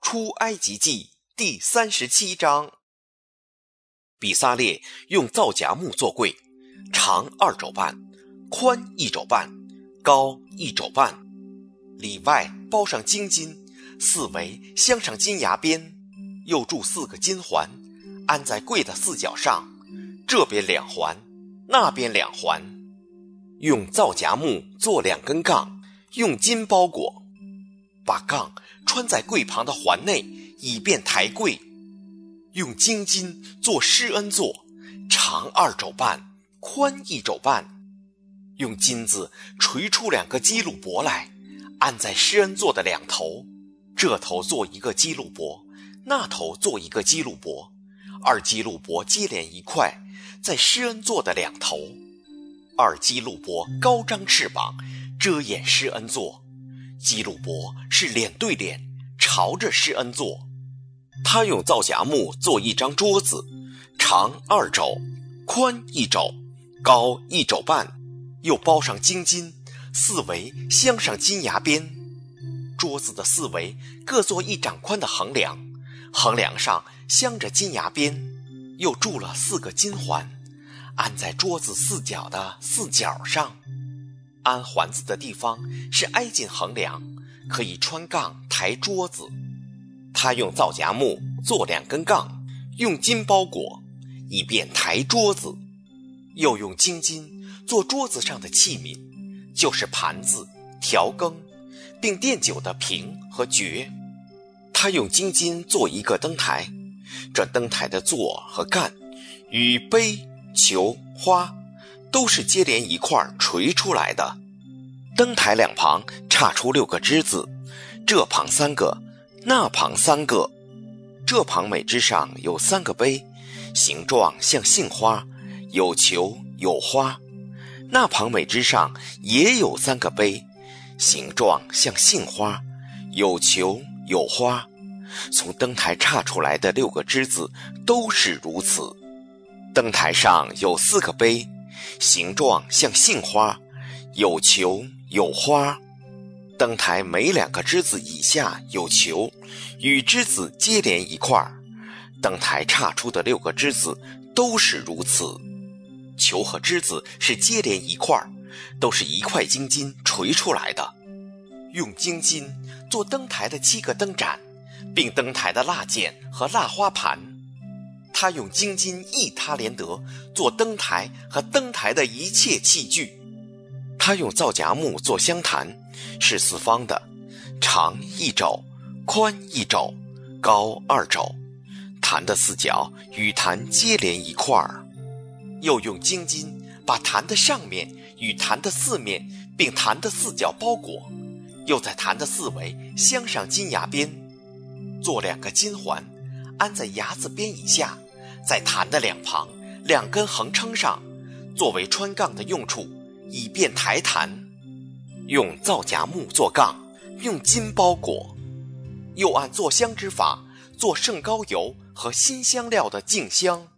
出埃及记第37章。比撒列用皂荚木做柜，长2肘半，宽1肘半，高1肘半，里外包上金金，四围镶上金牙边，又铸4个金环，安在柜的4角上，这边2环，那边2环。用皂荚木做2根杠，用金包裹，把杠穿在柜旁的环内，以便抬柜。用金金做施恩座，长2肘半，宽1肘半。用金子锤出2个基路伯来，安在施恩座的2头，这头做1个基路伯，那头做1个基路伯，2基路伯接连一块，在施恩座的2头。2基路伯高张翅膀，遮掩施恩座，基路伯是脸对脸，朝着施恩座。他用皂荚木做1张桌子，长2肘，宽1肘，高1肘半，又包上金金，四围镶上金牙边。桌子的四围各做1掌宽的横梁，横梁上镶着金牙边，又铸了4个金环，安在桌子4角的4角上。安环子的地方是挨近横梁，可以穿杠抬桌子。他用皂荚木做2根杠，用金包裹，以便抬桌子。又用金金做桌子上的器皿，就是盘子、调羹，并奠酒的瓶和爵。他用金金做1个灯台，这灯台的座和干与杯、球、花都是接连一块锤出来的。灯台2旁插出6个枝子，这旁3个，那旁3个。这旁每枝上有3个杯，形状像杏花，有球有花。那旁每枝上也有3个杯，形状像杏花，有球有花。从灯台插出来的6个枝子都是如此。灯台上有4个杯，形状像杏花，有球有花。灯台每2个枝子以下有球，与枝子接连一块。灯台插出的6个枝子都是如此。球和枝子是接连一块，都是1块金金锤出来的。用金金做灯台的7个灯盏，并灯台的蜡件和蜡花盘。他用金金1他连得做灯台和灯台的一切器具。他用皂荚木做香坛，是4方的，长1肘，宽1肘，高2肘。坛的4角与坛接连一块儿。又用金金把坛的上面与坛的4面并坛的4角包裹，又在坛的4围镶上金牙边，做2个金环，安在牙子边以下，在坛的2旁2根横撑上，作为穿杠的用处，以便抬坛。用皂荚木做杠，用金包裹。又按做香之法做圣膏油和新香料的净香。